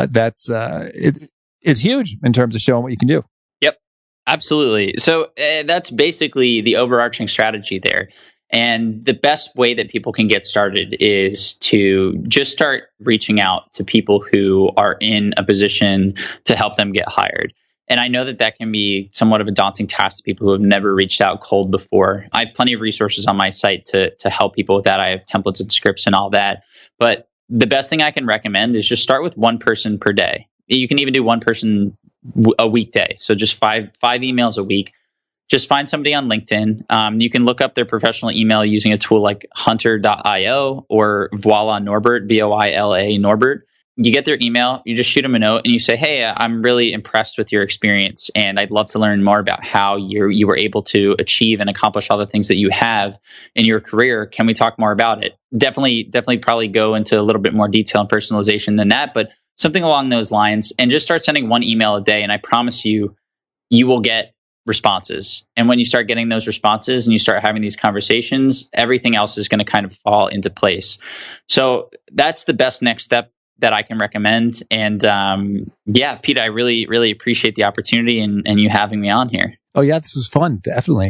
it's huge in terms of showing what you can do. Yep, absolutely. So that's basically the overarching strategy there. And the best way that people can get started is to just start reaching out to people who are in a position to help them get hired. And I know that can be somewhat of a daunting task to people who have never reached out cold before. I have plenty of resources on my site to help people with that. I have templates and scripts and all that. But the best thing I can recommend is just start with one person per day. You can even do one person a weekday. So just five emails a week. Just find somebody on LinkedIn. You can look up their professional email using a tool like hunter.io or Voila Norbert, Voila Norbert. You get their email, you just shoot them a note and you say, hey, I'm really impressed with your experience and I'd love to learn more about how you were able to achieve and accomplish all the things that you have in your career. Can we talk more about it? Definitely probably go into a little bit more detail and personalization than that, but something along those lines, and just start sending one email a day. And I promise you will get responses. And when you start getting those responses and you start having these conversations, everything else is going to kind of fall into place. So that's the best next step that I can recommend. And Pete, I really, really appreciate the opportunity and you having me on here. Oh yeah, this is fun. Definitely.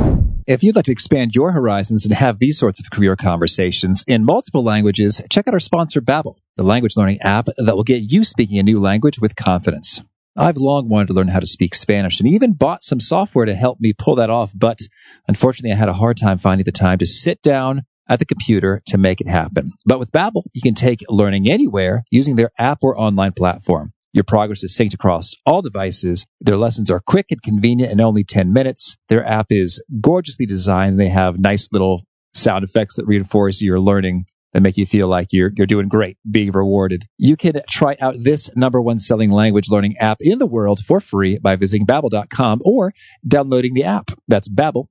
If you'd like to expand your horizons and have these sorts of career conversations in multiple languages, check out our sponsor, Babbel, the language learning app that will get you speaking a new language with confidence. I've long wanted to learn how to speak Spanish and even bought some software to help me pull that off, but unfortunately I had a hard time finding the time to sit down at the computer to make it happen. But with Babbel, you can take learning anywhere using their app or online platform. Your progress is synced across all devices. Their lessons are quick and convenient in only 10 minutes. Their app is gorgeously designed. They have nice little sound effects that reinforce your learning that make you feel like you're doing great, being rewarded. You can try out this #1 selling language learning app in the world for free by visiting Babbel.com or downloading the app. That's Babbel,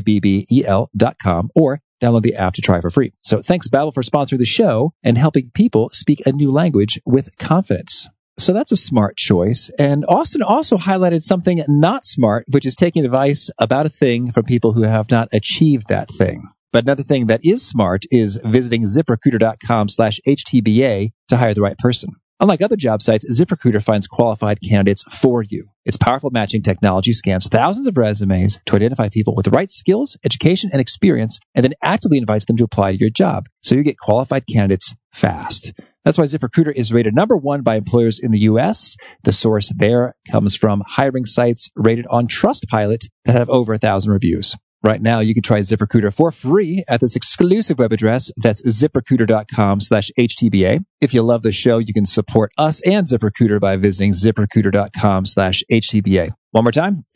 Babbel.com, or download the app to try for free. So thanks, Babbel, for sponsoring the show and helping people speak a new language with confidence. So that's a smart choice. And Austin also highlighted something not smart, which is taking advice about a thing from people who have not achieved that thing. But another thing that is smart is visiting ZipRecruiter.com/HTBA to hire the right person. Unlike other job sites, ZipRecruiter finds qualified candidates for you. Its powerful matching technology scans thousands of resumes to identify people with the right skills, education, and experience, and then actively invites them to apply to your job. So you get qualified candidates fast. That's why ZipRecruiter is rated #1 by employers in the U.S. The source there comes from hiring sites rated on Trustpilot that have over 1,000 reviews. Right now, you can try ZipRecruiter for free at this exclusive web address. That's ZipRecruiter.com/HTBA. If you love the show, you can support us and ZipRecruiter by visiting ZipRecruiter.com/HTBA. One more time,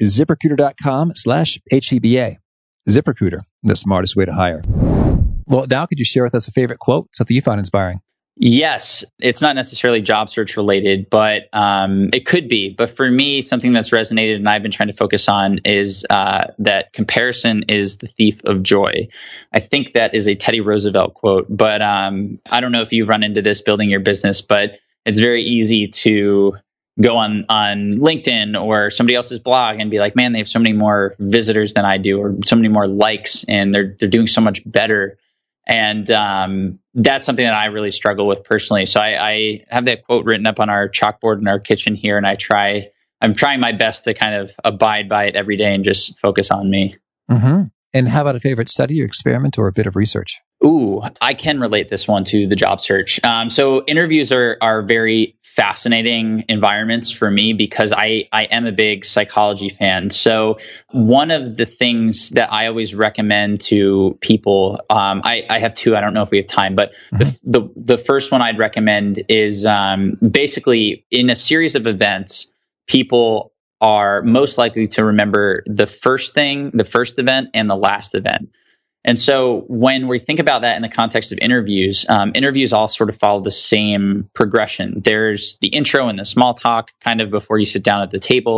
ZipRecruiter.com/HTBA. ZipRecruiter, the smartest way to hire. Well, now could you share with us a favorite quote, something you found inspiring? Yes, it's not necessarily job search related, but it could be. But for me, something that's resonated and I've been trying to focus on is that comparison is the thief of joy. I think that is a Teddy Roosevelt quote, but I don't know if you've run into this building your business, but it's very easy to go on LinkedIn or somebody else's blog and be like, man, they have so many more visitors than I do, or so many more likes, and they're doing so much better. And that's something that I really struggle with personally. So I have that quote written up on our chalkboard in our kitchen here, and I'm trying my best to kind of abide by it every day and just focus on me. Mm-hmm. And how about a favorite study or experiment or a bit of research? Ooh, I can relate this one to the job search. So interviews are very fascinating environments for me because I am a big psychology fan. So one of the things that I always recommend to people, I have two, I don't know if we have time, but the first one I'd recommend is basically in a series of events, people are most likely to remember the first event and the last event. And so when we think about that in the context of interviews, interviews all sort of follow the same progression. There's the intro and the small talk kind of before you sit down at the table.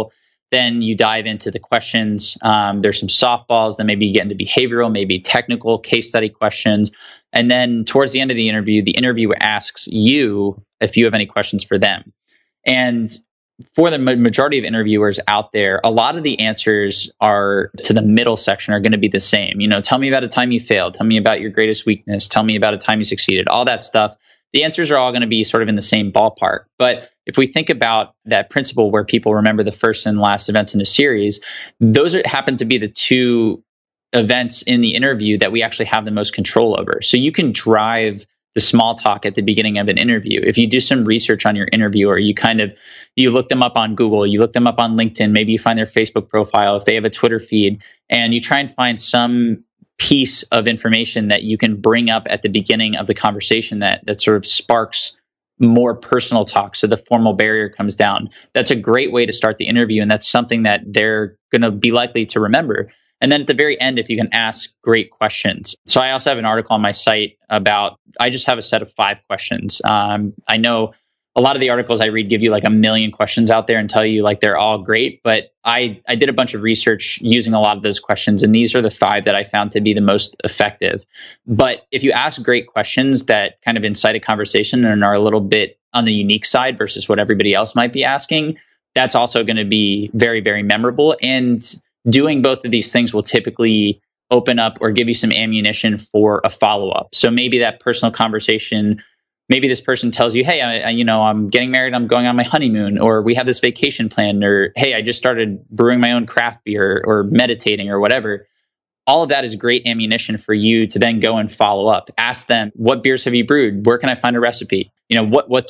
Then you dive into the questions. There's some softballs. Then maybe you get into behavioral, maybe technical case study questions. And then towards the end of the interviewer asks you if you have any questions for them. And for the majority of interviewers out there, a lot of the answers are to the middle section are going to be the same. Tell me about a time you failed. Tell me about your greatest weakness. Tell me about a time you succeeded. All that stuff. The answers are all going to be sort of in the same ballpark. But if we think about that principle where people remember the first and last events in a series, those happen to be the two events in the interview that we actually have the most control over. So you can drive the small talk at the beginning of an interview. If you do some research on your interviewer, you look them up on Google, you look them up on LinkedIn, maybe you find their Facebook profile, if they have a Twitter feed, and you try and find some piece of information that you can bring up at the beginning of the conversation that sort of sparks more personal talk, so the formal barrier comes down. That's a great way to start the interview, and that's something that they're going to be likely to remember. And then at the very end, if you can ask great questions. So I also have an article on my site I just have a set of 5 questions. I know a lot of the articles I read give you like a million questions out there and tell you like they're all great, but I did a bunch of research using a lot of those questions, and these are the 5 that I found to be the most effective. But if you ask great questions that kind of incite a conversation and are a little bit on the unique side versus what everybody else might be asking, that's also going to be very, very memorable. And doing both of these things will typically open up or give you some ammunition for a follow-up. So maybe that personal conversation, maybe this person tells you, hey, I'm getting married, I'm going on my honeymoon, or we have this vacation plan, or hey, I just started brewing my own craft beer, or meditating, or whatever. All of that is great ammunition for you to then go and follow up. Ask them, what beers have you brewed? Where can I find a recipe? I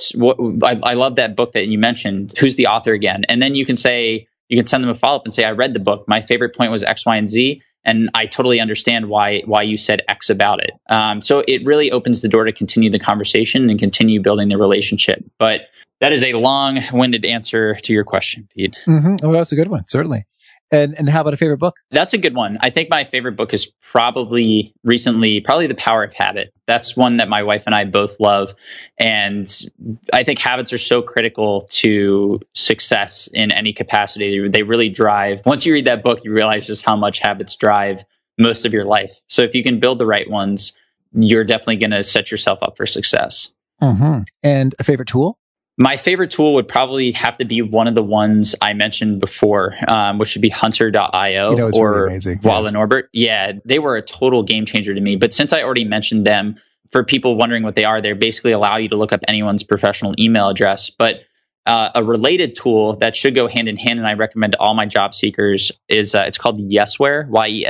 love that book that you mentioned. Who's the author again? And then you can send them a follow-up and say, I read the book. My favorite point was X, Y, and Z, and I totally understand why you said X about it. So it really opens the door to continue the conversation and continue building the relationship. But that is a long-winded answer to your question, Pete. Mm-hmm. Oh, that's a good one, certainly. And how about a favorite book? That's a good one. I think my favorite book is probably The Power of Habit. That's one that my wife and I both love. And I think habits are so critical to success in any capacity. They really drive. Once you read that book, you realize just how much habits drive most of your life. So if you can build the right ones, you're definitely going to set yourself up for success. Mm-hmm. And a favorite tool? My favorite tool would probably have to be one of the ones I mentioned before, which would be Hunter.io or really Walla Norbert. Yeah, they were a total game changer to me. But since I already mentioned them, for people wondering what they are, they basically allow you to look up anyone's professional email address. But a related tool that should go hand in hand, and I recommend to all my job seekers, is it's called Yesware,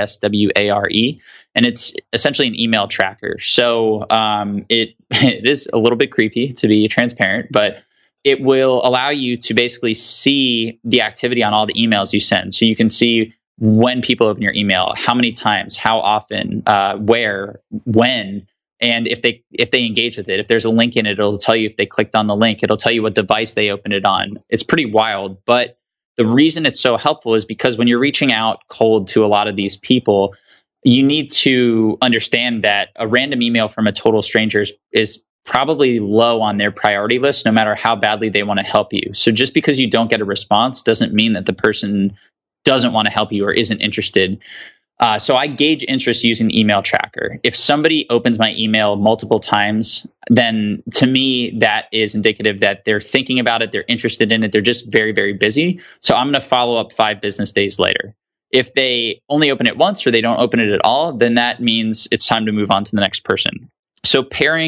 Yesware. And it's essentially an email tracker. So it is a little bit creepy, to be transparent, but it will allow you to basically see the activity on all the emails you send. So you can see when people open your email, how many times, how often, where, when, and if they engage with it. If there's a link in it, it'll tell you if they clicked on the link. It'll tell you what device they opened it on. It's pretty wild. But the reason it's so helpful is because when you're reaching out cold to a lot of these people, you need to understand that a random email from a total stranger is probably low on their priority list, no matter how badly they want to help you. So just because you don't get a response doesn't mean that the person doesn't want to help you or isn't interested. So I gauge interest using the email tracker. If somebody opens my email multiple times, then to me, that is indicative that they're thinking about it, they're interested in it, they're just very, very busy. So I'm going to follow up 5 business days later. If they only open it once or they don't open it at all, then that means it's time to move on to the next person. So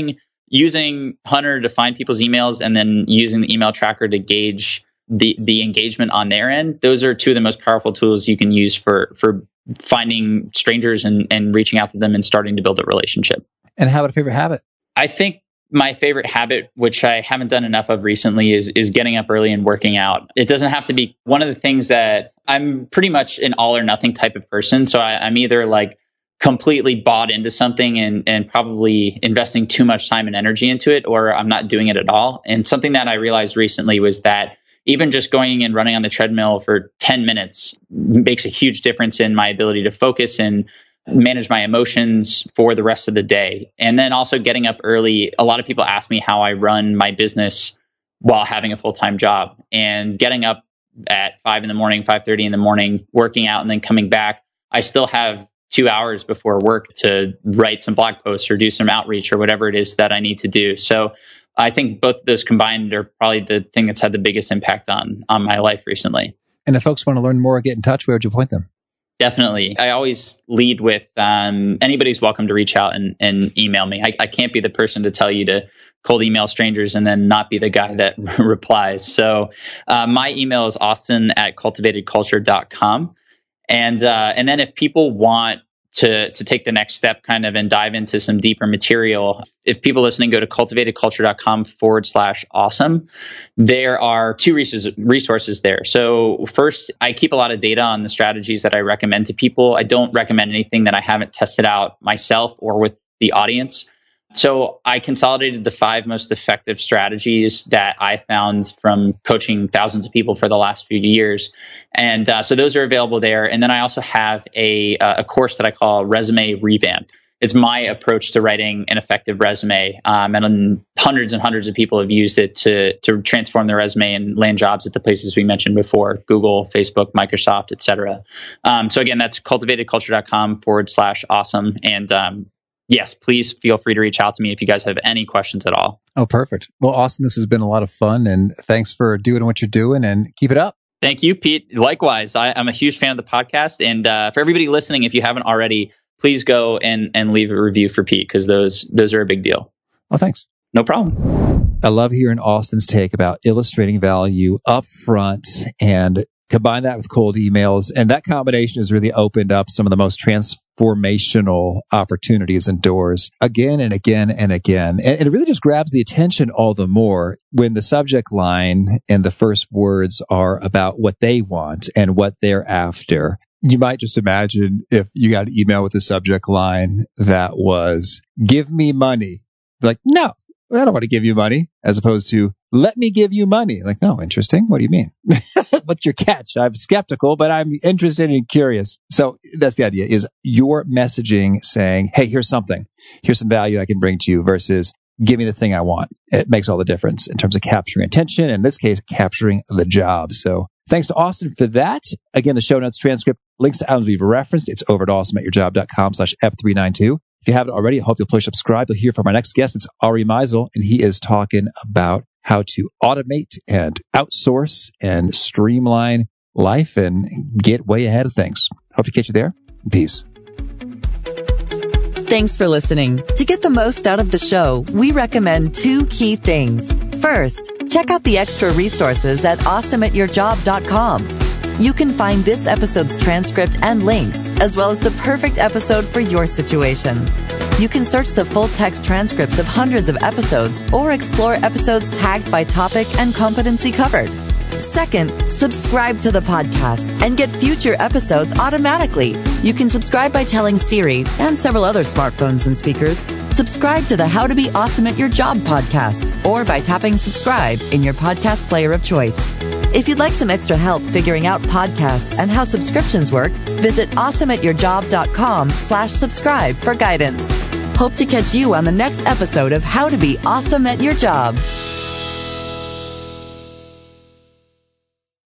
using Hunter to find people's emails and then using the email tracker to gauge the engagement on their end, those are 2 of the most powerful tools you can use for finding strangers and reaching out to them and starting to build a relationship. And how about a favorite habit? I think my favorite habit, which I haven't done enough of recently, is getting up early and working out. It doesn't have to be one of the things that I'm pretty much an all or nothing type of person. So I'm either like completely bought into something and probably investing too much time and energy into it, or I'm not doing it at all. And something that I realized recently was that even just going and running on the treadmill for 10 minutes makes a huge difference in my ability to focus and manage my emotions for the rest of the day. And then also getting up early. A lot of people ask me how I run my business while having a full-time job. And getting up at 5 in the morning, 5:30 in the morning, working out and then coming back, I still have 2 hours before work to write some blog posts or do some outreach or whatever it is that I need to do. So I think both of those combined are probably the thing that's had the biggest impact on my life recently. And if folks want to learn more, get in touch, where would you point them? Definitely. I always lead with anybody's welcome to reach out and email me. I can't be the person to tell you to cold email strangers and then not be the guy that replies. So my email is austin@cultivatedculture.com. And then if people want to take the next step kind of and dive into some deeper material, if people listening go to cultivatedculture.com/awesome, there are 2 resources there. So first, I keep a lot of data on the strategies that I recommend to people. I don't recommend anything that I haven't tested out myself or with the audience. So I consolidated the 5 most effective strategies that I found from coaching thousands of people for the last few years. And so those are available there. And then I also have a course that I call Resume Revamp. It's my approach to writing an effective resume. And hundreds and hundreds of people have used it to transform their resume and land jobs at the places we mentioned before: Google, Facebook, Microsoft, et cetera. So again, that's cultivatedculture.com/awesome. And yes, please feel free to reach out to me if you guys have any questions at all. Oh, perfect. Well, Austin, this has been a lot of fun, and thanks for doing what you're doing, and keep it up. Thank you, Pete. Likewise, I'm a huge fan of the podcast. And for everybody listening, if you haven't already, please go and leave a review for Pete, because those are a big deal. Oh, thanks. No problem. I love hearing Austin's take about illustrating value up front and combine that with cold emails. And that combination has really opened up some of the most transformational opportunities and doors again and again and again. And it really just grabs the attention all the more when the subject line and the first words are about what they want and what they're after. You might just imagine if you got an email with a subject line that was, "Give me money." Like, no, I don't want to give you money, as opposed to, "Let me give you money." Like, no, interesting. What do you mean? What's your catch? I'm skeptical, but I'm interested and curious. So that's the idea, is your messaging saying, "Hey, here's something. Here's some value I can bring to you," versus "Give me the thing I want." It makes all the difference in terms of capturing attention. In this case, capturing the job. So thanks to Austin for that. Again, the show notes, transcript, links to items we've referenced, it's over at awesomeatyourjob.com/F392. If you haven't already, I hope you'll push subscribe. You'll hear from our next guest. It's Ari Meisel, and he is talking about how to automate and outsource and streamline life and get way ahead of things. Hope to catch you there. Peace. Thanks for listening. To get the most out of the show, we recommend 2 key things. First, check out the extra resources at awesomeatyourjob.com. You can find this episode's transcript and links, as well as the perfect episode for your situation. You can search the full text transcripts of hundreds of episodes or explore episodes tagged by topic and competency covered. Second, subscribe to the podcast and get future episodes automatically. You can subscribe by telling Siri and several other smartphones and speakers, subscribe to the How to Be Awesome at Your Job podcast, or by tapping subscribe in your podcast player of choice. If you'd like some extra help figuring out podcasts and how subscriptions work, visit awesomeatyourjob.com/subscribe for guidance. Hope to catch you on the next episode of How to Be Awesome at Your Job.